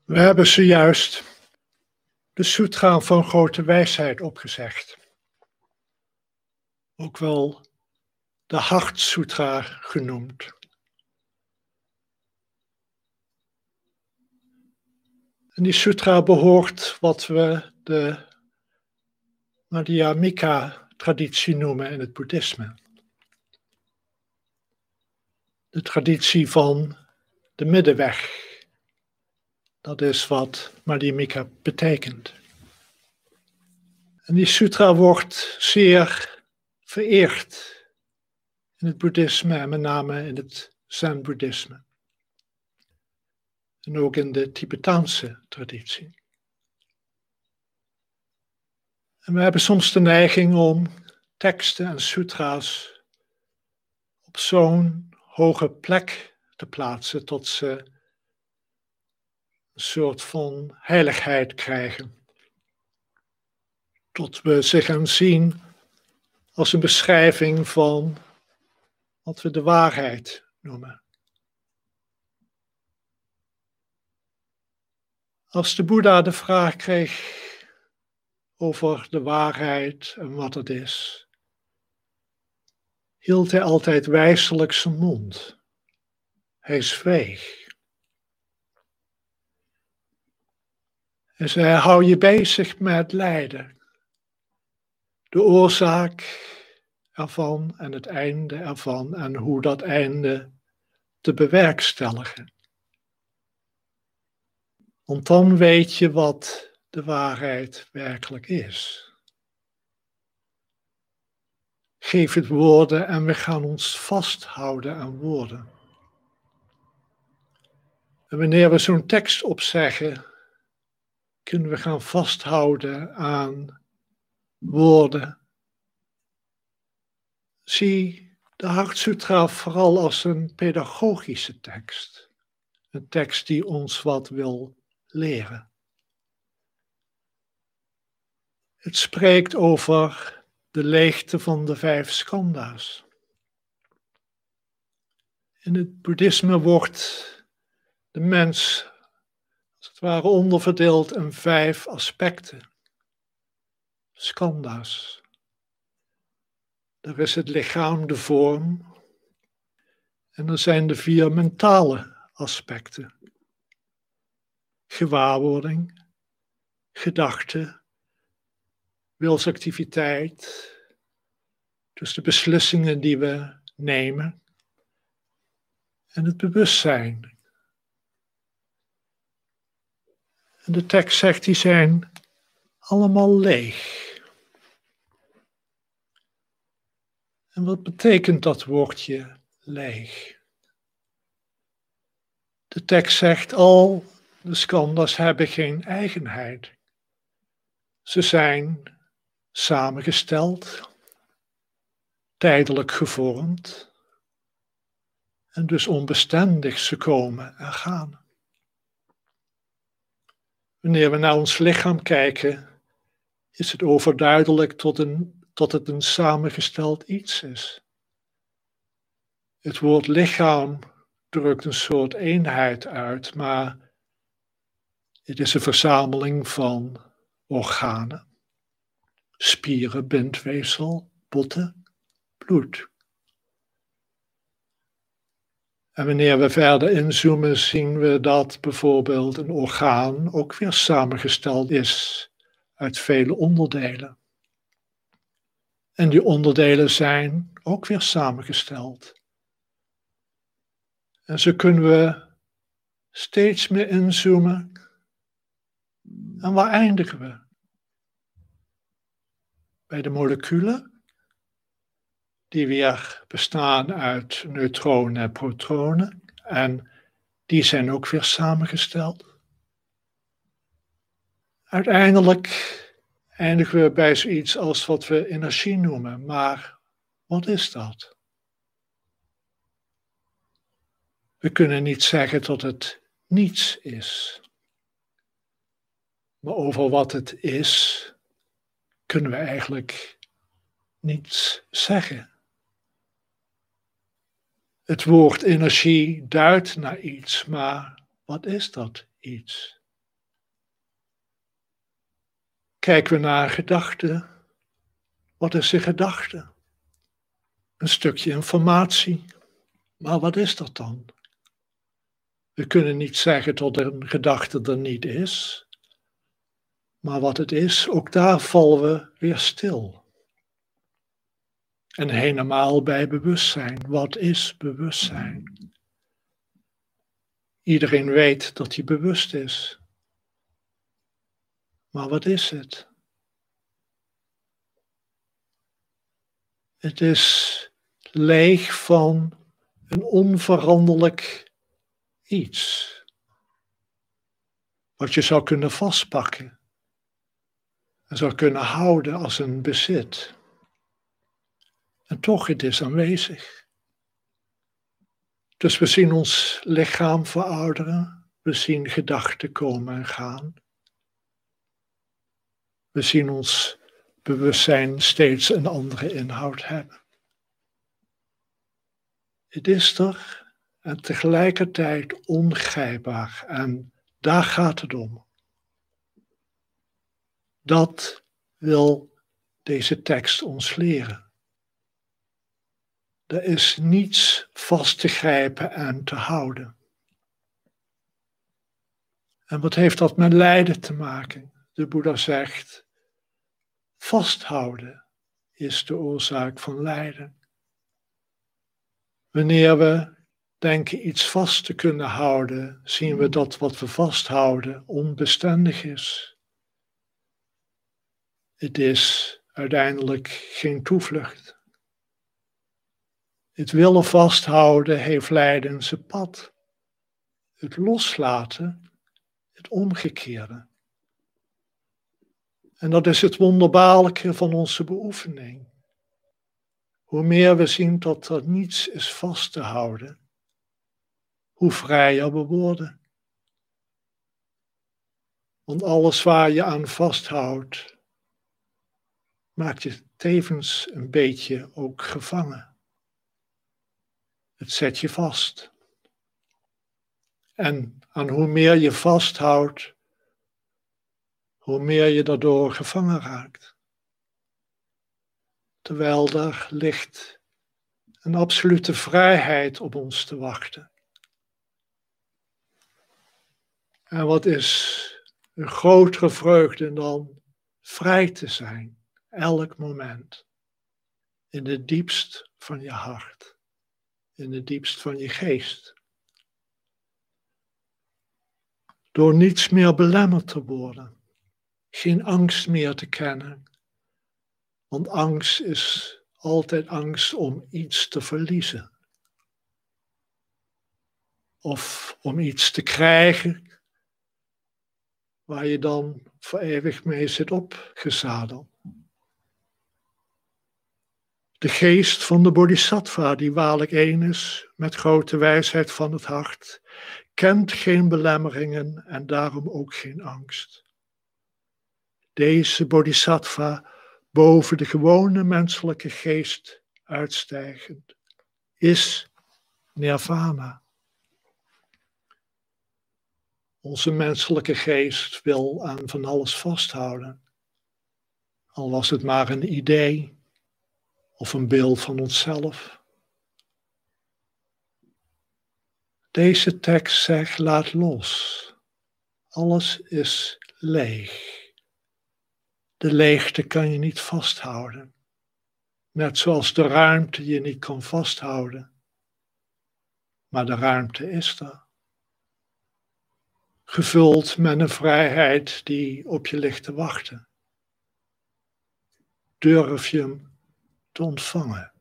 We hebben zojuist de Sutra van Grote Wijsheid opgezegd. Ook wel de Hartsutra genoemd. En die sutra behoort wat we de Madhyamika-traditie noemen in het boeddhisme. De traditie van de middenweg. Dat is wat Madhyamika betekent. En die sutra wordt zeer vereerd in het boeddhisme en met name in het zen-boeddhisme. En ook in de Tibetaanse traditie. En we hebben soms de neiging om teksten en sutra's op zo'n hoge plek te plaatsen tot ze een soort van heiligheid krijgen. Tot we ze gaan zien als een beschrijving van wat we de waarheid noemen. Als de Boeddha de vraag kreeg over de waarheid en wat het is, hield hij altijd wijselijk zijn mond. Hij zweeg. Hij zei, hou je bezig met lijden. De oorzaak ervan en het einde ervan en hoe dat einde te bewerkstelligen. Want dan weet je wat de waarheid werkelijk is. Geef het woorden en we gaan ons vasthouden aan woorden. En wanneer we zo'n tekst opzeggen, kunnen we gaan vasthouden aan woorden. Zie de Hartsutra vooral als een pedagogische tekst. Een tekst die ons wat wil leren. Het spreekt over de leegte van de 5 skandha's. In het boeddhisme wordt de mens als het ware onderverdeeld in 5 aspecten. Skandha's. Er is het lichaam, de vorm. En er zijn de 4 mentale aspecten. Gewaarwording, gedachte, wilsactiviteit, dus de beslissingen die we nemen, en het bewustzijn. En de tekst zegt, die zijn allemaal leeg. En wat betekent dat woordje leeg? De tekst zegt, al de skandha's hebben geen eigenheid. Ze zijn samengesteld, tijdelijk gevormd en dus onbestendig, ze komen en gaan. Wanneer we naar ons lichaam kijken, is het overduidelijk tot het een samengesteld iets is. Het woord lichaam drukt een soort eenheid uit, maar het is een verzameling van organen, spieren, bindweefsel, botten, bloed. En wanneer we verder inzoomen, zien we dat bijvoorbeeld een orgaan ook weer samengesteld is uit vele onderdelen. En die onderdelen zijn ook weer samengesteld. En zo kunnen we steeds meer inzoomen. En waar eindigen we? Bij de moleculen, die weer bestaan uit neutronen en protonen. En die zijn ook weer samengesteld. Uiteindelijk eindigen we bij zoiets als wat we energie noemen. Maar wat is dat? We kunnen niet zeggen dat het niets is. Maar over wat het is, kunnen we eigenlijk niets zeggen. Het woord energie duidt naar iets, maar wat is dat iets? Kijken we naar een gedachte. Wat is een gedachte? Een stukje informatie. Maar wat is dat dan? We kunnen niet zeggen dat een gedachte er niet is. Maar wat het is, ook daar vallen we weer stil. En helemaal bij bewustzijn. Wat is bewustzijn? Iedereen weet dat hij bewust is. Maar wat is het? Het is leeg van een onveranderlijk iets. Wat je zou kunnen vastpakken. En zou kunnen houden als een bezit. En toch, het is aanwezig. Dus we zien ons lichaam verouderen. We zien gedachten komen en gaan. We zien ons bewustzijn steeds een andere inhoud hebben. Het is er en tegelijkertijd ongrijpbaar. En daar gaat het om. Dat wil deze tekst ons leren. Er is niets vast te grijpen en te houden. En wat heeft dat met lijden te maken? De Boeddha zegt, vasthouden is de oorzaak van lijden. Wanneer we denken iets vast te kunnen houden, zien we dat wat we vasthouden onbestendig is. Het is uiteindelijk geen toevlucht. Het willen vasthouden heeft lijden zijn pad. Het loslaten, het omgekeerde. En dat is het wonderbaarlijke van onze beoefening. Hoe meer we zien dat er niets is vast te houden, hoe vrijer we worden. Want alles waar je aan vasthoudt, maakt je tevens een beetje ook gevangen. Het zet je vast. En aan hoe meer je vasthoudt, hoe meer je daardoor gevangen raakt. Terwijl er ligt een absolute vrijheid op ons te wachten. En wat is een grotere vreugde dan vrij te zijn, elk moment, in het diepst van je hart. In het diepst van je geest. Door niets meer belemmerd te worden. Geen angst meer te kennen. Want angst is altijd angst om iets te verliezen. Of om iets te krijgen waar je dan voor eeuwig mee zit opgezadeld. De geest van de Bodhisattva, die waarlijk één is, met grote wijsheid van het hart, kent geen belemmeringen en daarom ook geen angst. Deze Bodhisattva, boven de gewone menselijke geest uitstijgend, is nirvana. Onze menselijke geest wil aan van alles vasthouden, al was het maar een idee of een beeld van onszelf. Deze tekst zegt, laat los. Alles is leeg. De leegte kan je niet vasthouden. Net zoals de ruimte je niet kan vasthouden. Maar de ruimte is er. Gevuld met een vrijheid die op je ligt te wachten. Durf je hem te ontvangen.